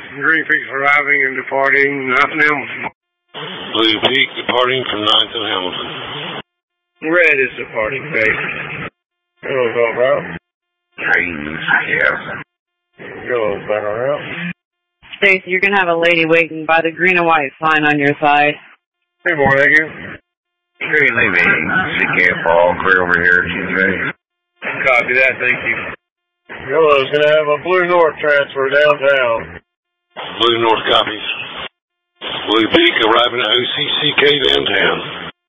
Green Peak's arriving and departing 9th and Hamilton. Blue Peak departing from 9th and Hamilton. Red is departing, base. Hello, route. Trains, yeah. Hello, battle route. Stacy, you're going to have a lady waiting by the green and white sign on your side. Hey, more, thank you. Green leaving. CK Fall, clear over here, TJ. Copy that, thank you. Yellow's going to have a Blue North transfer downtown. Blue North copies. Blue Peak arriving at OCCK downtown.